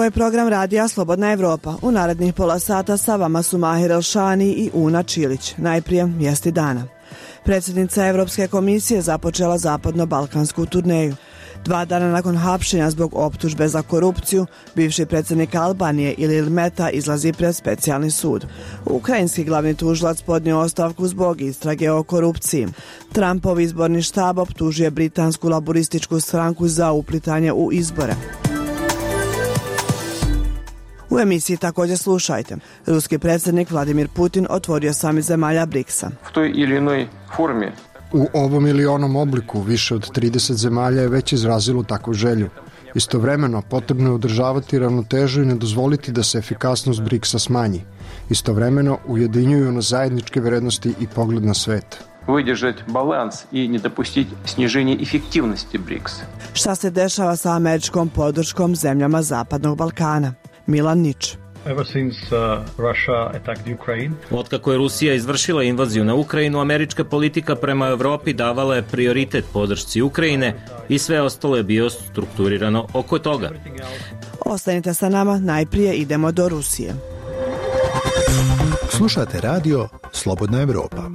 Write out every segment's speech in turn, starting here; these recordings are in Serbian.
Ovo je program radija Slobodna Evropa. U narednih pola sata sa vama su Mahir Elšani i Una Čilić. Najprije vijesti dana. Predsjednica Evropske komisije započela zapadno-balkansku turneju. 2 dana nakon hapšenja zbog optužbe za korupciju, bivši predsjednik Albanije Ilir Meta izlazi pred specijalni sud. Ukrajinski glavni tužilac podnio ostavku zbog istrage o korupciji. Trumpov izborni štab optužuje britansku laborističku stranku za uplitanje u izbore. U emisiji također slušajte. Ruski predsjednik Vladimir Putin otvorio samit zemalja BRICS-a. U ovom ili onom obliku više od 30 zemalja je već izrazilo takvu želju. Istovremeno potrebno je održavati ravnotežu i ne dozvoliti da se efikasnost BRICS-a smanji. Istovremeno ujedinjuju na zajedničke vrednosti i pogled na svet. Выдержать баланс и не допустить снижения эффективности БРИКС. Šta se dešava sa američkom podrškom zemljama Zapadnog Balkana? Milan Nič. Otkako je Rusija izvršila invaziju na Ukrajinu, američka politika prema Evropi davala je prioritet podršci Ukrajine i sve ostalo je bio strukturirano oko toga. Ostanite sa nama, najprije idemo do Rusije. Slušate radio Slobodna Evropa.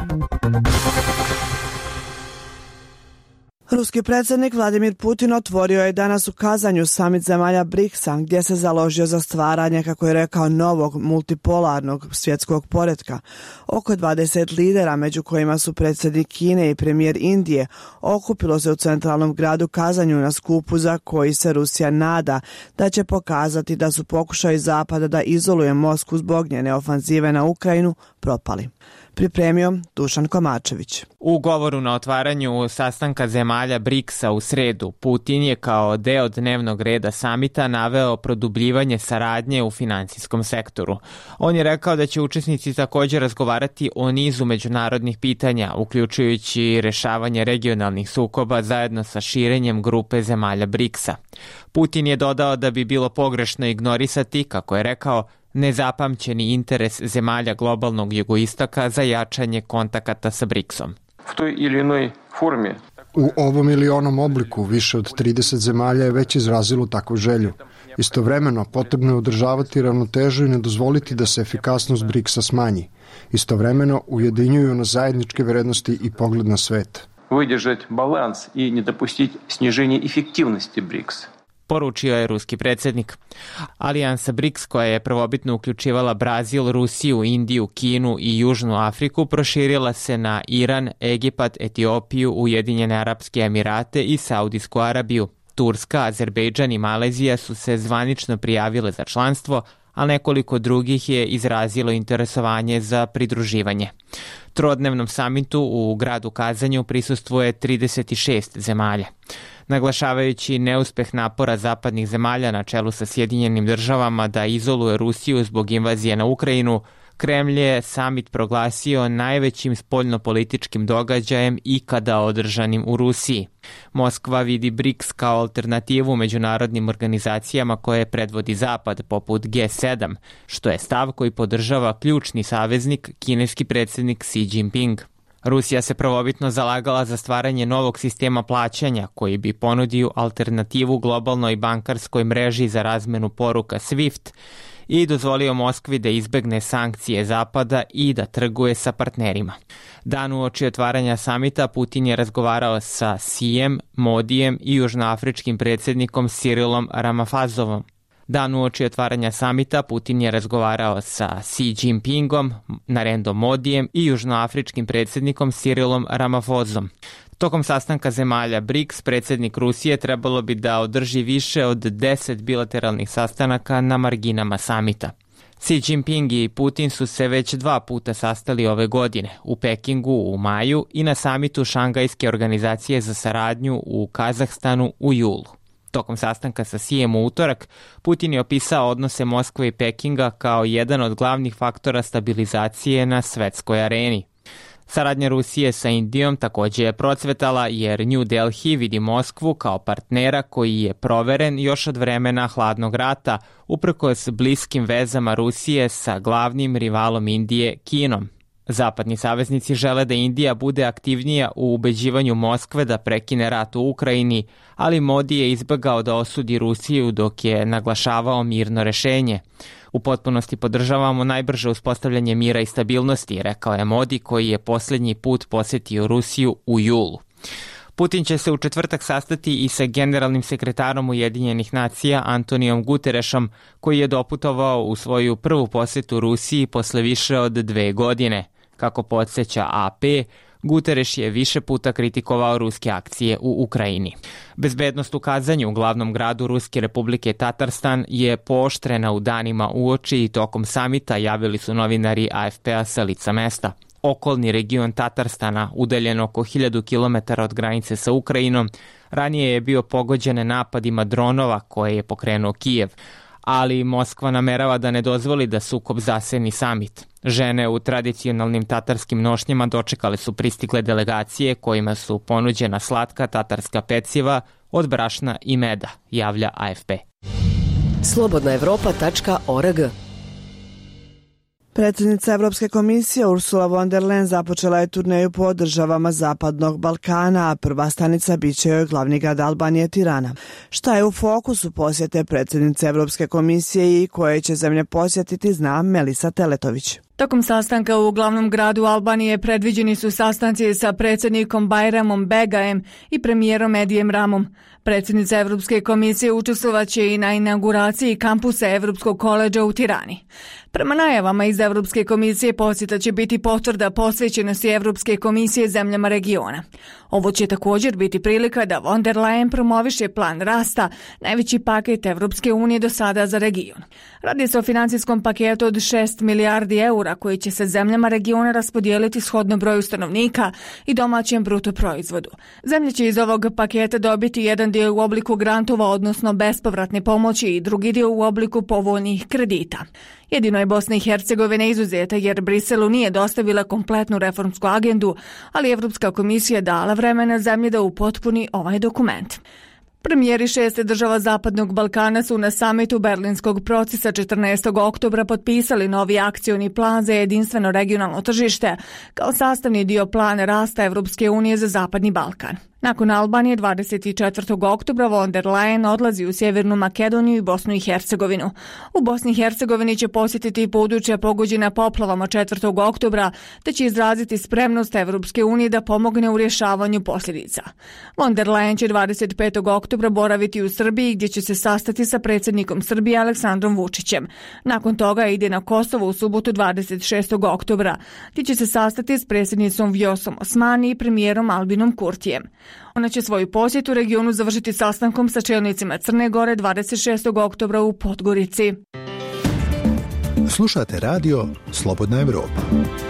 Ruski predsjednik Vladimir Putin otvorio je danas u Kazanju samit zemalja BRICS-a, gdje se založio za stvaranje, kako je rekao, novog multipolarnog svjetskog poretka. Oko 20 lidera, među kojima su predsjednik Kine i premijer Indije, okupilo se u centralnom gradu Kazanju na skupu za koji se Rusija nada da će pokazati da su pokušaji Zapada da izoluje Moskvu zbog njene ofanzive na Ukrajinu propali. Pripremio Dušan Komačević. U govoru na otvaranju sastanka zemalja BRICS-a u sredu, Putin je kao deo dnevnog reda samita naveo produbljivanje saradnje u finansijskom sektoru. On je rekao da će učesnici također razgovarati o nizu međunarodnih pitanja, uključujući rešavanje regionalnih sukoba zajedno sa širenjem grupe zemalja BRICS-a. Putin je dodao da bi bilo pogrešno ignorisati, kako je rekao, nezapamćeni interes zemalja globalnog jugoistoka za jačanje kontakata sa BRICS-om. U ovom ili onom obliku više od 30 zemalja je već izrazilo takvu želju. Istovremeno potrebno je održavati ravnotežu i ne dozvoliti da se efikasnost BRICS-a smanji. Istovremeno ujedinjuju na zajedničke vrednosti i pogled na svet. Выдержать баланс и не допустить снижения эффективности БРИКС. Poručio je ruski predsjednik. Alijansa BRICS, koja je prvobitno uključivala Brazil, Rusiju, Indiju, Kinu i Južnu Afriku, proširila se na Iran, Egipat, Etiopiju, Ujedinjene Arapske Emirate i Saudijsku Arabiju. Turska, Azerbejdžan i Malezija su se zvanično prijavile za članstvo, a nekoliko drugih je izrazilo interesovanje za pridruživanje. Trodnevnom samitu u gradu Kazanju prisustvuje 36 zemalja. Naglašavajući neuspeh napora zapadnih zemalja na čelu sa Sjedinjenim državama da izoluje Rusiju zbog invazije na Ukrajinu, Kremlj je samit proglasio najvećim spoljnopolitičkim događajem ikada održanim u Rusiji. Moskva vidi BRICS kao alternativu međunarodnim organizacijama koje predvodi Zapad, poput G7, što je stav koji podržava ključni saveznik, kineski predsjednik Xi Jinping. Rusija se prvobitno zalagala za stvaranje novog sistema plaćanja koji bi ponudio alternativu globalnoj bankarskoj mreži za razmenu poruka SWIFT i dozvolio Moskvi da izbegne sankcije Zapada i da trguje sa partnerima. Dan uoči otvaranja samita Putin je razgovarao sa Xijem, Modijem i južnoafričkim predsjednikom Cyrilom Ramafozovom. Dan uoči otvaranja samita Putin je razgovarao sa Xi Jinpingom, Narendom Modijem i južnoafričkim predsjednikom Cyrilom Ramaphosom. Tokom sastanka zemalja BRICS, predsjednik Rusije trebalo bi da održi više od 10 bilateralnih sastanaka na marginama samita. Xi Jinping i Putin su se već 2 puta sastali ove godine, u Pekingu u maju i na samitu Šangajske organizacije za saradnju u Kazahstanu u julu. Tokom sastanka sa Xijem u utorak, Putin je opisao odnose Moskve i Pekinga kao jedan od glavnih faktora stabilizacije na svetskoj areni. Saradnja Rusije sa Indijom također je procvetala jer New Delhi vidi Moskvu kao partnera koji je proveren još od vremena hladnog rata, uprkos bliskim vezama Rusije sa glavnim rivalom Indije, Kinom. Zapadni saveznici žele da Indija bude aktivnija u ubeđivanju Moskve da prekine rat u Ukrajini, ali Modi je izbegao da osudi Rusiju dok je naglašavao mirno rešenje. U potpunosti podržavamo najbrže uspostavljanje mira i stabilnosti, rekao je Modi, koji je posljednji put posetio Rusiju u julu. Putin će se u četvrtak sastati i sa generalnim sekretarom Ujedinjenih nacija Antonijom Guterešom, koji je doputovao u svoju prvu posetu Rusiji posle više od 2 godine. Kako podsjeća AP, Gutereš je više puta kritikovao ruske akcije u Ukrajini. Bezbednost u Kazanju, u glavnom gradu Ruske republike Tatarstan, je pooštrena u danima uoči i tokom samita, javili su novinari AFP-a sa lica mesta. Okolni region Tatarstana, udaljen oko 1000 km od granice sa Ukrajinom, ranije je bio pogođen napadima dronova koje je pokrenuo Kijev, ali Moskva namerava da ne dozvoli da sukob zaseni samit. Žene u tradicionalnim tatarskim nošnjama dočekale su pristigle delegacije kojima su ponuđena slatka tatarska peciva od brašna i meda, javlja AFP. Slobodnaevropa.org. Predsjednica Evropske komisije Ursula von der Leyen započela je turneju po državama Zapadnog Balkana, a prva stanica biće joj glavni grad Albanije Tirana. Šta je u fokusu posjete predsjednice Evropske komisije i koje će zemlje posjetiti, zna Melisa Teletović. Tokom sastanka u glavnom gradu Albanije predviđeni su sastanci sa predsjednikom Bajramom Begajem i premijerom Edijem Ramom. Predsjednica Evropske komisije učestvovaće i na inauguraciji kampusa Evropskog koledža u Tirani. Prema najavama iz Evropske komisije posjeta će biti potvrda posvećenosti Evropske komisije zemljama regiona. Ovo će također biti prilika da von der Leyen promoviše plan rasta, najveći paket Evropske unije do sada za region. Radi se o financijskom paketu od 6 milijardi eura koji će se zemljama regiona raspodijeliti shodno broju stanovnika i domaćem bruto proizvodu. Zemlje će iz ovog paketa dobiti jedan dio u obliku grantova, odnosno bespovratne pomoći, i drugi dio u obliku povoljnih kredita. Jedino je Bosna i Hercegovina izuzeta jer Briselu nije dostavila kompletnu reformsku agendu, ali Evropska komisija dala vremena zemlji da upotpuni ovaj dokument. Premijeri 6 država Zapadnog Balkana su na samitu Berlinskog procesa 14. oktobra potpisali novi akcioni plan za jedinstveno regionalno tržište kao sastavni dio plana rasta Evropske unije za Zapadni Balkan. Nakon Albanije 24. oktobra von der Leyen odlazi u Sjevernu Makedoniju i Bosnu i Hercegovinu. U Bosni i Hercegovini će posjetiti područja pogođena poplavama 4. oktobra, te će izraziti spremnost Evropske unije da pomogne u rješavanju posljedica. Von der Leyen će 25. oktobra boraviti u Srbiji, gdje će se sastati sa predsjednikom Srbije Aleksandrom Vučićem. Nakon toga ide na Kosovo u subotu 26. oktobra, gdje će se sastati s predsjednicom Vjosom Osmani i premijerom Albinom Kurtijem. Ona će svoju posjetu regionu završiti sastankom sa čelnicima Crne Gore 26. oktobra u Podgorici. Slušate radio Slobodna Evropa.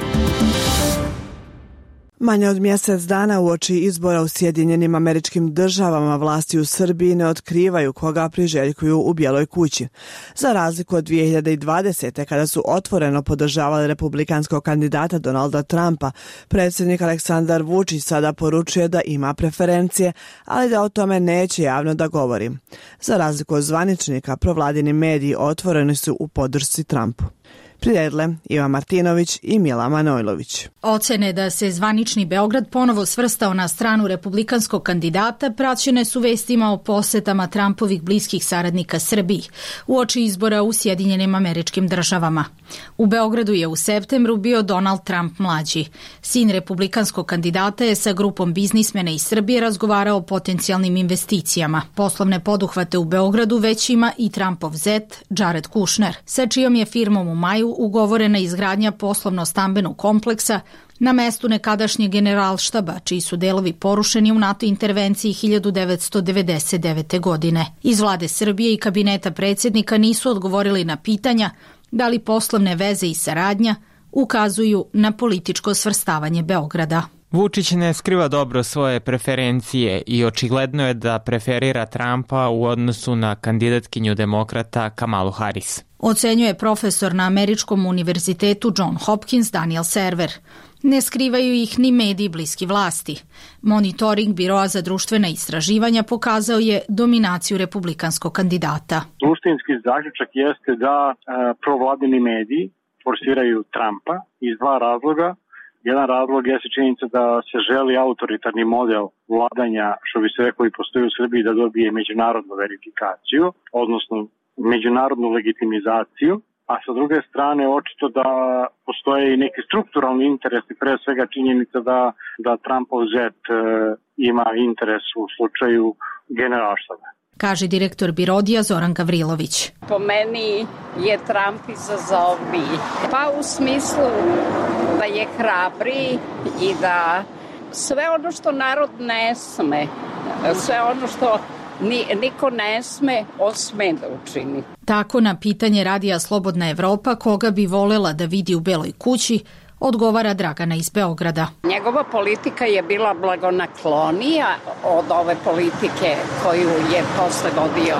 Manje od mjesec dana uoči izbora u Sjedinjenim Američkim Državama vlasti u Srbiji ne otkrivaju koga priželjkuju u Bijeloj kući. Za razliku od 2020. kada su otvoreno podržavali republikanskog kandidata Donalda Trumpa, predsjednik Aleksandar Vučić sada poručuje da ima preferencije, ali da o tome neće javno da govori. Za razliku od zvaničnika, provladini mediji otvoreni su u podršci Trumpu. Priredile Ivan Martinović i Mila Manojlović. Ocene da se zvanični Beograd ponovo svrstao na stranu republikanskog kandidata praćene su vestima o posetama Trumpovih bliskih saradnika Srbiji uoči izbora u Sjedinjenim Američkim Državama. U Beogradu je u septembru bio Donald Trump mlađi. Sin republikanskog kandidata je sa grupom biznismena iz Srbije razgovarao o potencijalnim investicijama. Poslovne poduhvate u Beogradu već ima i Trumpov zet Jared Kushner, sa čijom je firmom u maju ugovorena izgradnja poslovno-stambenog kompleksa na mestu nekadašnjeg generalštaba, čiji su delovi porušeni u NATO intervenciji 1999. godine. Iz vlade Srbije i kabineta predsjednika nisu odgovorili na pitanja da li poslovne veze i saradnja ukazuju na političko svrstavanje Beograda. Vučić ne skriva dobro svoje preferencije i očigledno je da preferira Trumpa u odnosu na kandidatkinju demokrata Kamalu Harris. Ocenjuje profesor na Američkom univerzitetu John Hopkins Daniel Server. Ne skrivaju ih ni mediji bliski vlasti. Monitoring Biroa za društvena istraživanja pokazao je dominaciju republikanskog kandidata. Suštinski zaključak jeste da provladini mediji forsiraju Trumpa iz dva razloga. Jedan razlog je činjenica da se želi autoritarni model vladanja, što bi se rekao i postoji u Srbiji, da dobije međunarodnu verifikaciju, odnosno međunarodnu legitimizaciju, a sa druge strane očito da postoje i neki strukturalni interesi, pre svega činjenica da Trumpov zet ima interes u slučaju Generalštaba. Kaže direktor Birodija Zoran Gavrilović. Po meni je Trump izazovniji. Pa u smislu da je hrabriji i da sve ono što narod ne sme, sve ono što niko ne sme, on sme da učini. Tako na pitanje radija Slobodna Evropa koga bi volela da vidi u Beloj kući, odgovara Dragana iz Beograda. Njegova politika je bila blagonaklonija od ove politike koju je posle vodio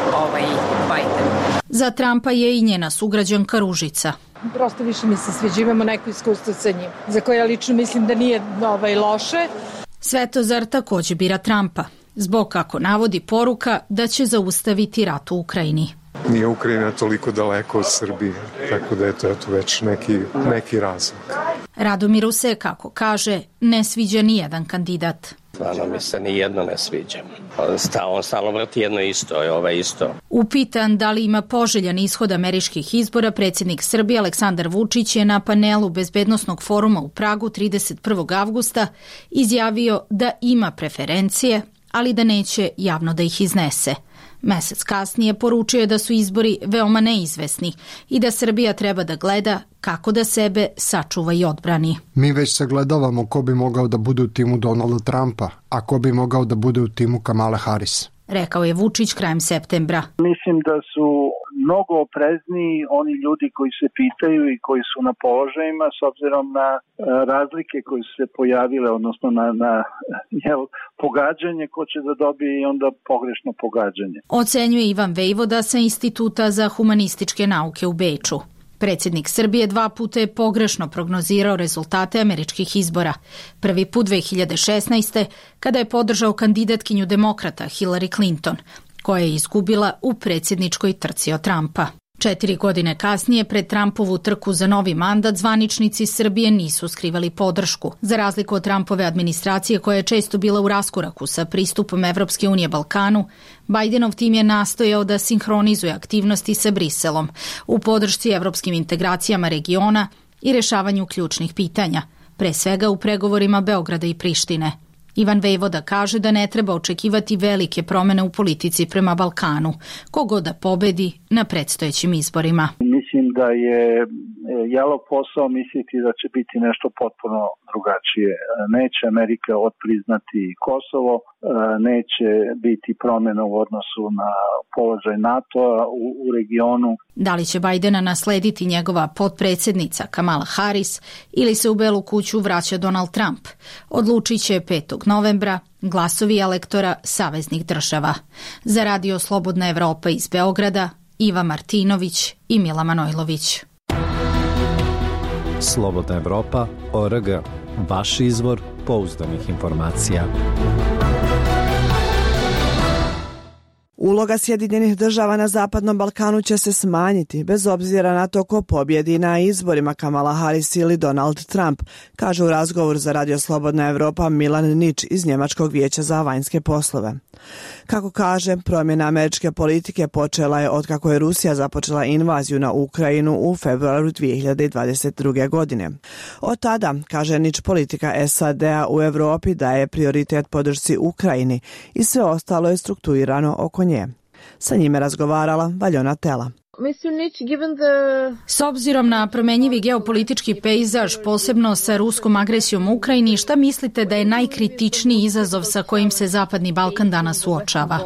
Biden. Za Trumpa je i njena sugrađanka Ružica. Prosto više mi se sviđa, imamo neko iskustvo sa njim, za koje ja lično mislim da nije loše. Svetozar takođe bira Trumpa, zbog kako navodi poruka da će zaustaviti rat u Ukrajini. Nije Ukrajina toliko daleko od Srbije, tako da je to već neki razlog. Radomiru se, kako kaže, ne sviđa ni jedan kandidat. Stvarno mi se ni jedno ne sviđa. On stalno vrti jedno isto, je ovaj isto. Upitan da li ima poželjan ishod američkih izbora, predsjednik Srbije Aleksandar Vučić je na panelu Bezbednosnog foruma u Pragu 31. avgusta izjavio da ima preferencije, ali da neće javno da ih iznese. Mesec kasnije poručio je da su izbori veoma neizvesni i da Srbija treba da gleda kako da sebe sačuva i odbrani. Mi već sagledavamo ko bi mogao da bude u timu Donalda Trumpa, a ko bi mogao da bude u timu Kamale Harris. Rekao je Vučić krajem septembra. Mislim da su mnogo oprezniji oni ljudi koji se pitaju i koji su na položajima s obzirom na razlike koje su se pojavile, odnosno na pogađanje ko će da dobije i onda pogrešno pogađanje. Ocenjuje Ivan Vejvoda sa Instituta za humanističke nauke u Beču. Predsjednik Srbije 2 puta je pogrešno prognozirao rezultate američkih izbora. Prvi put 2016. kada je podržao kandidatkinju demokrata Hillary Clinton, koja je izgubila u predsjedničkoj trci od Trumpa. 4 godine kasnije, pred Trumpovu trku za novi mandat, zvaničnici Srbije nisu skrivali podršku. Za razliku od Trumpove administracije, koja je često bila u raskoraku sa pristupom Evropske unije Balkanu, Bidenov tim je nastojao da sinhronizuje aktivnosti sa Briselom u podršci evropskim integracijama regiona i rešavanju ključnih pitanja, pre svega u pregovorima Beograda i Prištine. Ivan Vejvoda kaže da ne treba očekivati velike promene u politici prema Balkanu, kogo da pobedi na predstojećim izborima. Mislim da je jalov posao misliti da će biti nešto potpuno drugačije. Neće Amerika odpriznati Kosovo, neće biti promjena u odnosu na položaj NATO-a u regionu. Da li će Bajdena naslediti njegova potpredsjednica Kamala Harris ili se u Belu kuću vraća Donald Trump, odlučit će 5. novembra glasovi elektora saveznih država. Za Radio Slobodna Evropa iz Beograda, Iva Martinović i Mila Manojlović. Slobodna Evropa.org, vaš izvor pouzdanih informacija. Uloga Sjedinjenih država na Zapadnom Balkanu će se smanjiti, bez obzira na to ko pobjedi na izborima, Kamala Harris ili Donald Trump, kaže u razgovoru za Radio Slobodna Evropa Milan Nič iz Njemačkog vijeća za vanjske poslove. Kako kaže, promjena američke politike počela je otkako je Rusija započela invaziju na Ukrajinu u februaru 2022. godine. Od tada, kaže Nič, politika SAD-a u Evropi daje prioritet podršci Ukrajini i sve ostalo je strukturirano oko nje. Sa njime razgovarala Valjona Tela. S obzirom na promenjivi geopolitički pejzaž, posebno sa ruskom agresijom u Ukrajini, šta mislite da je najkritičniji izazov sa kojim se Zapadni Balkan danas suočava?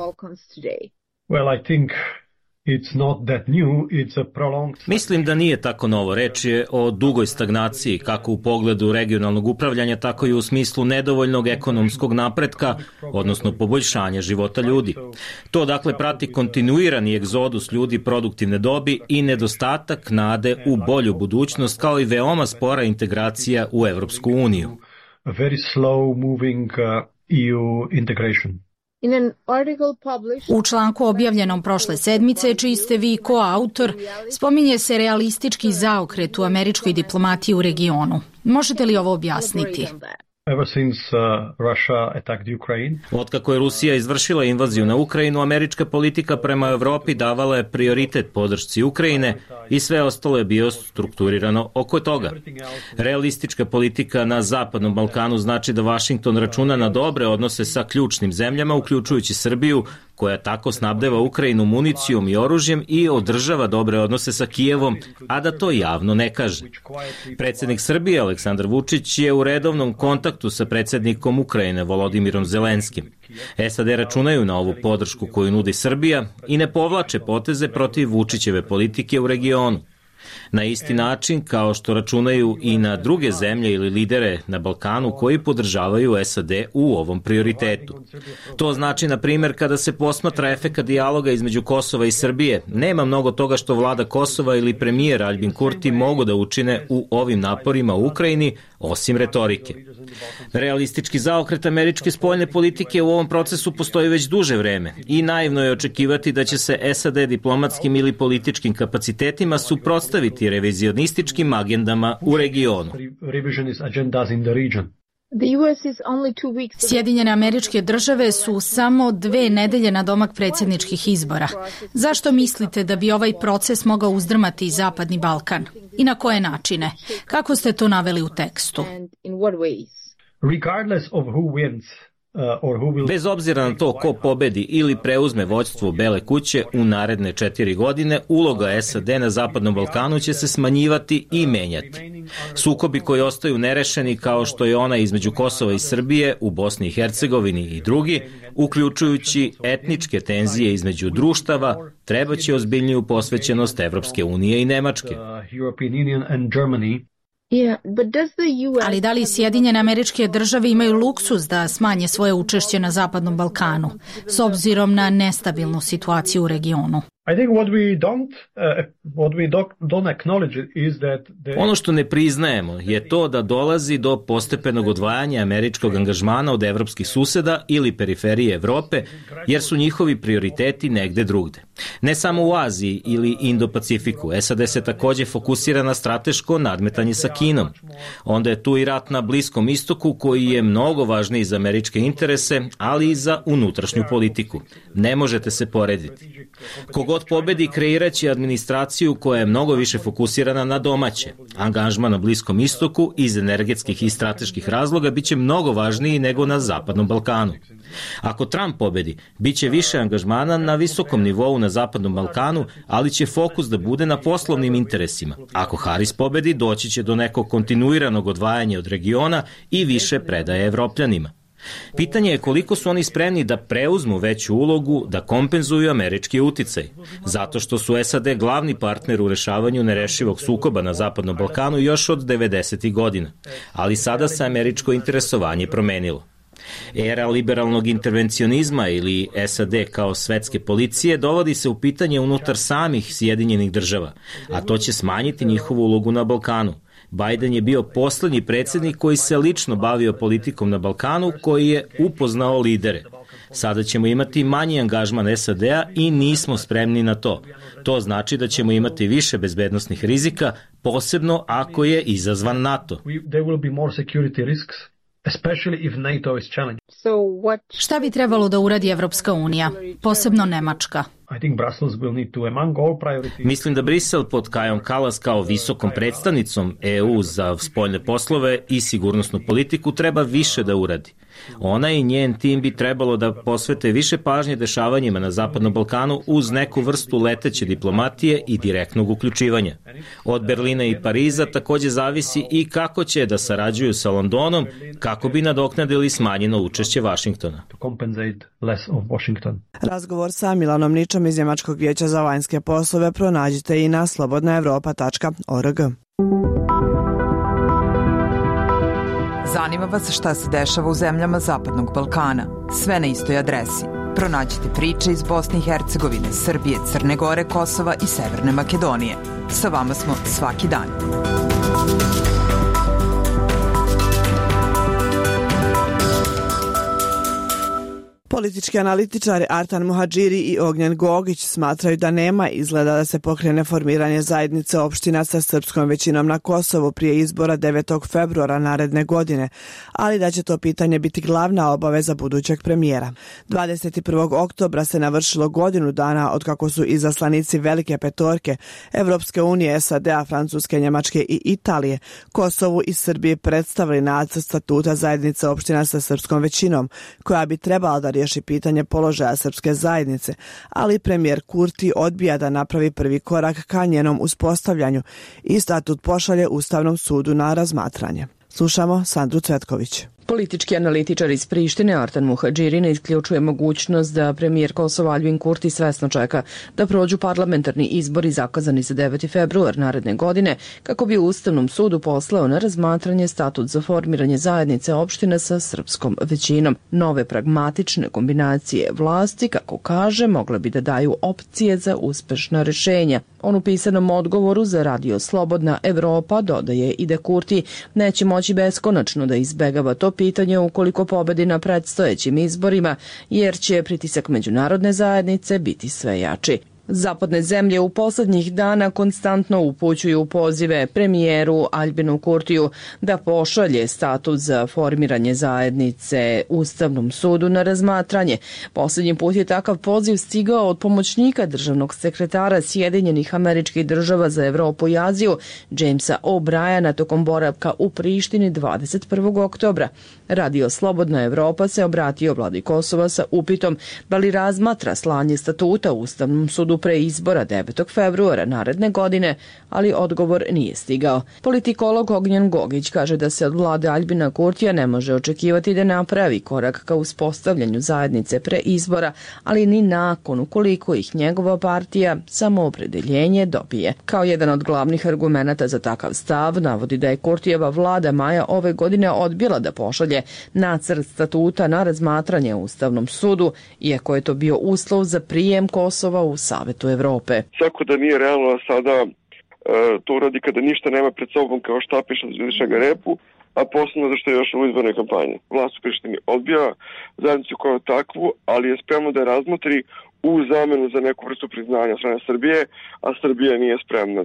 Mislim da nije tako novo. Reč je o dugoj stagnaciji, kako u pogledu regionalnog upravljanja, tako i u smislu nedovoljnog ekonomskog napretka, odnosno poboljšanja života ljudi. To dakle prati kontinuirani egzodus ljudi produktivne dobi i nedostatak nade u bolju budućnost, kao i veoma spora integracija u Evropsku uniju. EU integration. U članku objavljenom prošle sedmice, čiji ste vi koautor, spominje se realistički zaokret u američkoj diplomatiji u regionu. Možete li ovo objasniti? Otkako je Rusija izvršila invaziju na Ukrajinu, američka politika prema Evropi davala je prioritet podršci Ukrajine i sve ostalo je bio strukturirano oko toga. Realistička politika na Zapadnom Balkanu znači da Vašington računa na dobre odnose sa ključnim zemljama, uključujući Srbiju, koja tako snabdeva Ukrajinu municijom i oružjem i održava dobre odnose sa Kijevom, a da to javno ne kaže. Predsjednik Srbije Aleksandar Vučić je u redovnom kontaktu sa predsjednikom Ukrajine Volodimirom Zelenskim. SAD računaju na ovu podršku koju nudi Srbija i ne povlače poteze protiv Vučićeve politike u regionu. Na isti način kao što računaju i na druge zemlje ili lidere na Balkanu koji podržavaju SAD u ovom prioritetu. To znači, na primjer, kada se posmatra efekat dijaloga između Kosova i Srbije, nema mnogo toga što vlada Kosova ili premijer Aljbin Kurti mogu da učine u ovim naporima u Ukrajini, osim retorike. Realistički zaokret američke spoljne politike u ovom procesu postoji već duže vreme i naivno je očekivati da će se SAD diplomatskim ili političkim kapacitetima suprotstaviti revizionističkim agendama u regionu. Sjedinjene Američke Države su samo 2 nedelje na domak predsjedničkih izbora. Zašto mislite da bi ovaj proces mogao uzdrmati Zapadni Balkan? I na koje načine? Kako ste to naveli u tekstu? Bez obzira na to ko pobedi ili preuzme vođstvo Bele kuće u naredne 4 godine, uloga SAD na Zapadnom Balkanu će se smanjivati i menjati. Sukobi koji ostaju nerešeni, kao što je ona između Kosova i Srbije, u Bosni i Hercegovini i drugi, uključujući etničke tenzije između društava, trebaće ozbiljniju posvećenost Evropske unije i Nemačke. Ali da li Sjedinjene Američke Države imaju luksuz da smanje svoje učešće na Zapadnom Balkanu, s obzirom na nestabilnu situaciju u regionu? Ono što ne priznajemo je to da dolazi do postepenog odvajanja američkog angažmana od evropskih suseda ili periferije Evrope, jer su njihovi prioriteti negde drugde. Ne samo u Aziji ili Indo-Pacifiku, SAD se takođe fokusira na strateško nadmetanje sa Kinom. Onda je tu i rat na Bliskom istoku, koji je mnogo važniji za američke interese, ali i za unutrašnju politiku. Ne možete se porediti. Kogod pobedi, kreiraće administraciju koja je mnogo više fokusirana na domaće. Angažman na Bliskom istoku iz energetskih i strateških razloga biće mnogo važniji nego na Zapadnom Balkanu. Ako Trump pobedi, biće više angažmana na visokom nivou na Zapadnom Balkanu, ali će fokus da bude na poslovnim interesima. Ako Harris pobedi, doći će do nekog kontinuiranog odvajanja od regiona i više predaje Evropljanima. Pitanje je koliko su oni spremni da preuzmu veću ulogu, da kompenzuju američki uticaj, zato što su SAD glavni partner u rešavanju nerešivog sukoba na Zapadnom Balkanu još od 90. godina, ali sada se američko interesovanje promenilo. Era liberalnog intervencionizma ili SAD kao svetske policije dovodi se u pitanje unutar samih Sjedinjenih Država, a to će smanjiti njihovu ulogu na Balkanu. Biden je bio poslednji predsjednik koji se lično bavio politikom na Balkanu, koji je upoznao lidere. Sada ćemo imati manji angažman SAD-a i nismo spremni na to. To znači da ćemo imati više bezbednosnih rizika, posebno ako je izazvan NATO. Šta bi trebalo da uradi Evropska unija, posebno Nemačka? Mislim da Brisel pod Kajom Kallas kao visokom predstavnicom EU za spoljne poslove i sigurnosnu politiku treba više da uradi. Ona i njen tim bi trebalo da posvete više pažnje dešavanjima na Zapadnom Balkanu uz neku vrstu leteće diplomatije i direktnog uključivanja. Od Berlina i Pariza takođe zavisi i kako će da sarađuju sa Londonom kako bi nadoknadili smanjeno učešće Vašingtona. Razgovor sa Milanom Ničom iz Njemačkog vijeća za vanjske poslove pronađite i na slobodnaevropa.org. Zanima vas šta se dešava u zemljama Zapadnog Balkana? Sve na istoj adresi. Pronađite priče iz Bosne i Hercegovine, Srbije, Crne Gore, Kosova i Severne Makedonije. Sa vama smo svaki dan. Politički analitičari Artan Muhadžiri i Ognjen Gogić smatraju da nema izgleda da se pokrene formiranje zajednice opština sa srpskom većinom na Kosovu prije izbora 9. februara naredne godine, ali da će to pitanje biti glavna obaveza budućeg premijera. 21. oktobra se navršilo godinu dana od kako su izaslanici Velike petorke Evropske unije, SAD-a, Francuske, Njemačke i Italije Kosovu i Srbiji predstavili nacrt statuta zajednice opština sa srpskom većinom, koja bi trebala da riješi pitanje položaja srpske zajednice, ali premijer Kurti odbija da napravi prvi korak ka njenom uspostavljanju i statut pošalje Ustavnom sudu na razmatranje. Slušamo Sandru Cvetković. Politički analitičar iz Prištine Artan Muhadžiri ne isključuje mogućnost da premijer Kosova Aljbin Kurti svesno čeka da prođu parlamentarni izbori zakazani za 9. februar naredne godine kako bi Ustavnom sudu poslao na razmatranje statut za formiranje zajednice opština sa srpskom većinom. Nove pragmatične kombinacije vlasti, kako kaže, mogle bi da daju opcije za uspešna rešenja. On u pisanom odgovoru za radio Slobodna Evropa dodaje i da Kurti neće moći beskonačno da izbegava to pitanje ukoliko pobedi na predstojećim izborima, jer će pritisak međunarodne zajednice biti sve jači. Zapadne zemlje u poslednjih dana konstantno upućuju pozive premijeru Aljbinu Kurtiju da pošalje statut za formiranje zajednice Ustavnom sudu na razmatranje. Poslednji put je takav poziv stigao od pomoćnika državnog sekretara Sjedinjenih Američkih Država za Evropu i Aziju, Jamesa O'Briana, tokom boravka u Prištini 21. oktobra. Radio Slobodna Evropa se obratio vladi Kosova sa upitom da li razmatra slanje statuta Ustavnom sudu pre izbora 9. februara naredne godine, ali odgovor nije stigao. Politikolog Ognjen Gogić kaže da se od vlade Aljbina Kurtija ne može očekivati da napravi korak ka uspostavljanju zajednice pre izbora, ali ni nakon ukoliko ih njegova partija Samoopredeljenje dobije. Kao jedan od glavnih argumenata za takav stav navodi da je Kurtijeva vlada maja ove godine odbila da pošalje nacrt statuta na razmatranje u Ustavnom sudu, iako je to bio uslov za prijem Kosova u Savetu Evrope. Svako da nije realno sada to uradi kada ništa nema pred sobom kao štapiš od izličnega repu, a posebno zašto je još u izbornoj kampanji. Vlast u Prištini odbija zajednicu kao takvu, ali je spremno da je razmotri u zamenu za neku vrstu priznanja strane Srbije, a Srbija nije spremna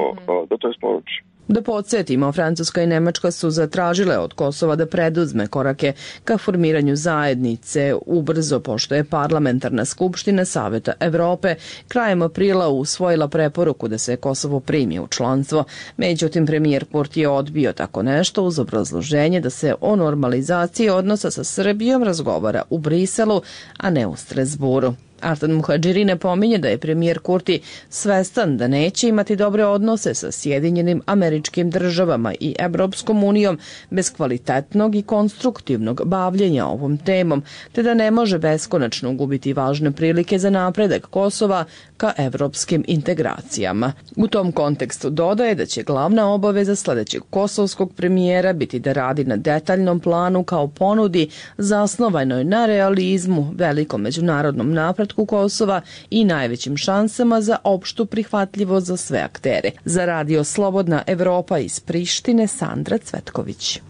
da to isporuči. Da podsjetimo, Francuska i Nemačka su zatražile od Kosova da preduzme korake ka formiranju zajednice ubrzo, pošto je parlamentarna skupština Saveta Evrope krajem aprila usvojila preporuku da se Kosovo primi u članstvo. Međutim, premijer Kurti je odbio tako nešto uz obrazloženje da se o normalizaciji odnosa sa Srbijom razgovara u Briselu, a ne u Strasburu. Artan Muhadžiri ne pominje da je premijer Kurti svestan da neće imati dobre odnose sa Sjedinjenim Američkim Državama i Evropskom unijom bez kvalitetnog i konstruktivnog bavljenja ovom temom, te da ne može beskonačno gubiti važne prilike za napredak Kosova ka evropskim integracijama. U tom kontekstu dodaje da će glavna obaveza sledećeg kosovskog premijera biti da radi na detaljnom planu kao ponudi zasnovanoj na realizmu, velikom međunarodnom napretku Kosova i najvećim šansama za opštu prihvatljivost za sve aktere. Za radio Slobodna Evropa iz Prištine, Sandra Cvetković.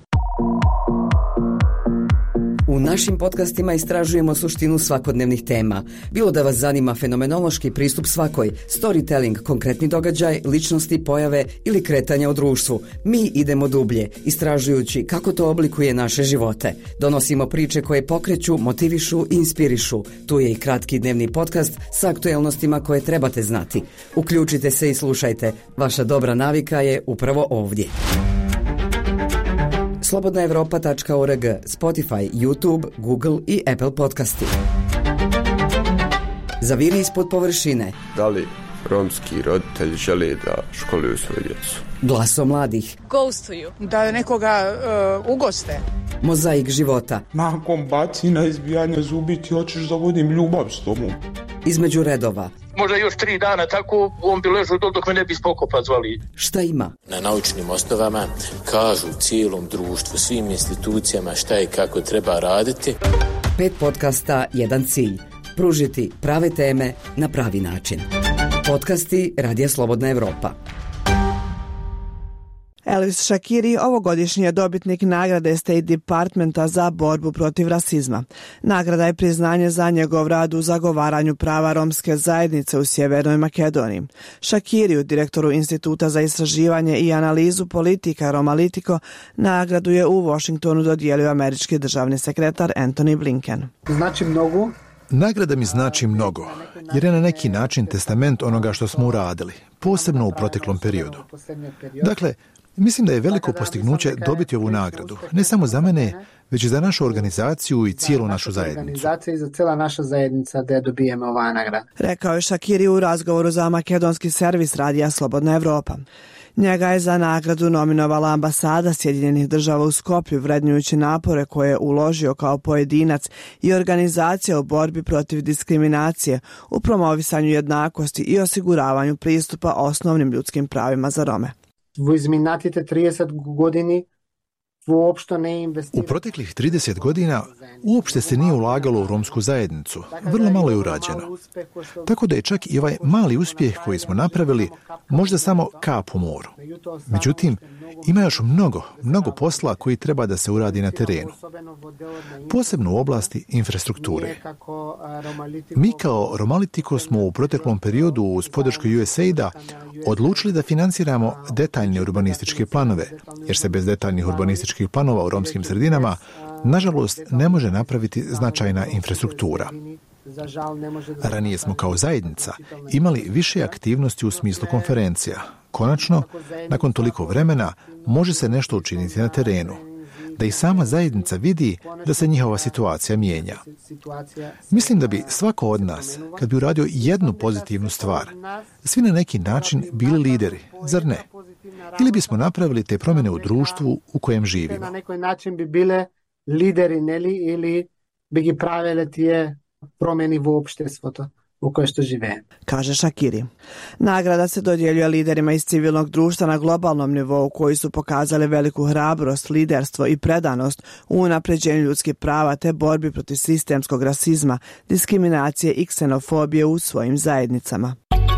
U našim podcastima istražujemo suštinu svakodnevnih tema. Bilo da vas zanima fenomenološki pristup svakoj, storytelling, konkretni događaj, ličnosti, pojave ili kretanja u društvu. Mi idemo dublje, istražujući kako to oblikuje naše živote. Donosimo priče koje pokreću, motivišu i inspirišu. Tu je i kratki dnevni podcast sa aktuelnostima koje trebate znati. Uključite se i slušajte. Vaša dobra navika je upravo ovdje. slobodnaevropa.org, Spotify, YouTube, Google i Apple podcasti. Zaviri ispod površine. Da li romski roditelji žele da školuju svoju djecu? Glaso mladih. Ghostuju. Da nekoga ugoste. Mozaik života. Nakon bacina, izbijanja zubi ti hoćeš da vodim ljubav s tobom. Između redova. Možda još 3 dana tako on bi ležao dok me ne bi spokopa zvali. Šta ima? Na naučnim osnovama kažu cijelom društvu, svim institucijama šta i kako treba raditi. 5 podcasta, jedan cilj. Pružiti prave teme na pravi način. Podcasti Radija Slobodna Evropa. Elvis Shakiri ovogodišnji je dobitnik nagrade State Departmenta za borbu protiv rasizma. Nagrada je priznanje za njegov rad u zagovaranju prava romske zajednice u Sjevernoj Makedoniji. Shakiriju, direktoru Instituta za istraživanje i analizu politika Romalitico, nagradu je u Washingtonu dodijelio američki državni sekretar Antony Blinken. Znači mnogo. Nagrada mi znači mnogo, jer je na neki način testament onoga što smo uradili, posebno u proteklom periodu. Dakle, mislim da je veliko postignuće dobiti ovu nagradu, ne samo za mene, već i za našu organizaciju i cijelu našu zajednicu. Za cijela naša zajednica da dobijemo ova nagrada. Rekao je Shakiri u razgovoru za makedonski servis radija Slobodna Evropa. Njega je za nagradu nominovala ambasada Sjedinjenih država u Skoplju, vrednujući napore koje je uložio kao pojedinac i organizacija u borbi protiv diskriminacije, u promovisanju jednakosti i osiguravanju pristupa osnovnim ljudskim pravima za Rome. U izminatite 30 godini u proteklih 30 godina uopšte se nije ulagalo u romsku zajednicu, vrlo malo je urađeno. Tako da je čak i ovaj mali uspjeh koji smo napravili možda samo kap u moru. Međutim, ima još mnogo posla koji treba da se uradi na terenu. Posebno u oblasti infrastrukture. Mi kao Romalitico smo u proteklom periodu uz podršku USAID-a odlučili da financiramo detaljne urbanističke planove, jer se bez detaljnih urbanističkih planova u romskim sredinama, nažalost, ne može napraviti značajna infrastruktura. Ranije smo kao zajednica imali više aktivnosti u smislu konferencija. Konačno, nakon toliko vremena, može se nešto učiniti na terenu, da i sama zajednica vidi da se njihova situacija mijenja. Mislim da bi svako od nas, kad bi uradio jednu pozitivnu stvar, svi na neki način bili lideri, zar ne? Ili bismo napravili te promjene u društvu u kojem živimo. Na neki način bi bile lideri, ili bi gi pravile tije promjeni u opštestvu u kojoj što žive. Kaže Shakiri. Nagrada se dodjeljuje liderima iz civilnog društva na globalnom nivou koji su pokazali veliku hrabrost, liderstvo i predanost u unapređenju ljudskih prava te borbi protiv sistemskog rasizma, diskriminacije i ksenofobije u svojim zajednicama.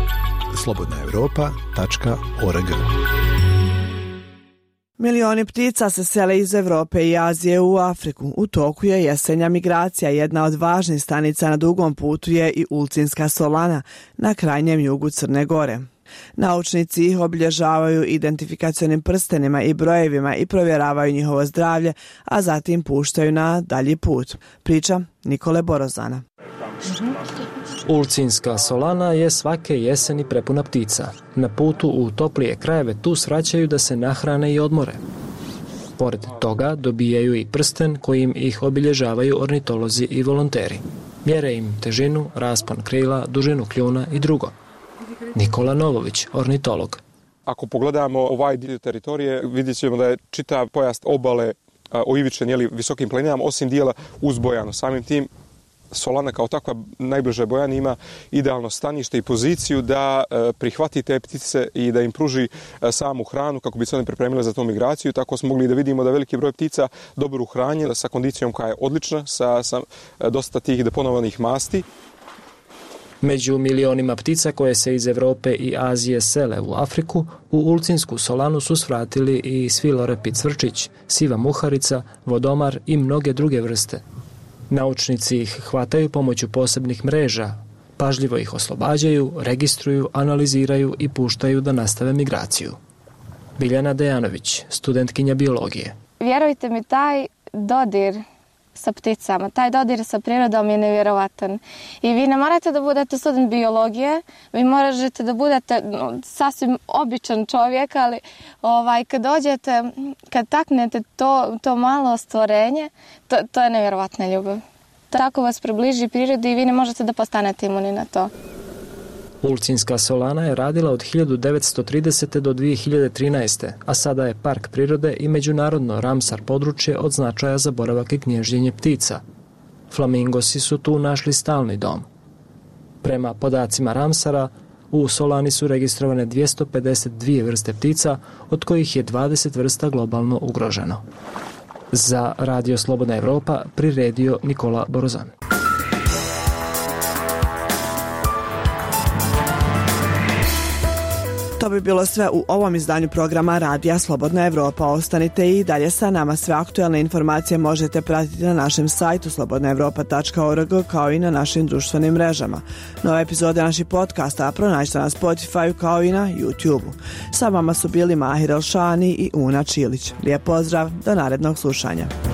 slobodnaevropa.org. Milioni ptica se sele iz Evrope i Azije u Afriku. U toku je jesenja migracija. Jedna od važnih stanica na dugom putu je i Ulcinska solana na krajnjem jugu Crne Gore. Naučnici ih obilježavaju identifikacionim prstenima i brojevima i provjeravaju njihovo zdravlje, a zatim puštaju na dalji put. Priča Nikole Borozana. Ulcinska solana je svake jeseni prepuna ptica. Na putu u toplije krajeve tu svraćaju da se nahrane i odmore. Pored toga dobijaju i prsten kojim ih obilježavaju ornitolozi i volonteri. Mjere im težinu, raspon krila, dužinu kljuna i drugo. Nikola Novović, ornitolog. Ako pogledamo ovaj dio teritorije, vidjet ćemo da je čitav pojas obale oivičen visokim planinama, osim dijela uzbojano. Samim tim solana kao takva najbliže Bojani ima idealno stanište i poziciju da prihvati te ptice i da im pruži samu hranu kako bi se one pripremile za tu migraciju. Tako smo mogli da vidimo da veliki broj ptica dobro uhranjen, sa kondicijom koja je odlična, sa dosta tih deponovanih masti. Među milionima ptica koje se iz Evrope i Azije sele u Afriku, u Ulcinsku solanu su svratili i svilorepit cvrčić, siva muharica, vodomar i mnoge druge vrste. Naučnici ih hvataju pomoću posebnih mreža, pažljivo ih oslobađaju, registruju, analiziraju i puštaju da nastave migraciju. Biljana Dejanović, studentkinja biologije. Vjerujte mi, taj dodir sa pticama, taj dodir sa prirodom je nevjerovatan. I vi ne morate da budete student biologije, vi možete da budete sasvim običan čovjek, ali kad dođete, kad taknete to malo stvorenje, to je nevjerovatna ljubav. Tako vas približi prirodi i vi ne možete da postanete imuni na to. Ulcinska solana je radila od 1930. do 2013. a sada je park prirode i međunarodno Ramsar područje od značaja za boravak i gnježđenje ptica. Flamingosi su tu našli stalni dom. Prema podacima Ramsara, u solani su registrovane 252 vrste ptica, od kojih je 20 vrsta globalno ugroženo. Za Radio Slobodna Evropa priredio Nikola Borozan. To bi bilo sve u ovom izdanju programa Radija Slobodna Evropa. Ostanite i dalje sa nama. Sve aktualne informacije možete pratiti na našem sajtu slobodnaevropa.org kao i na našim društvenim mrežama. Nove epizode naših podcasta pronađite na Spotify kao i na YouTube-u. Sa vama su bili Mahir Elšani i Una Čilić. Lijep pozdrav, do narednog slušanja.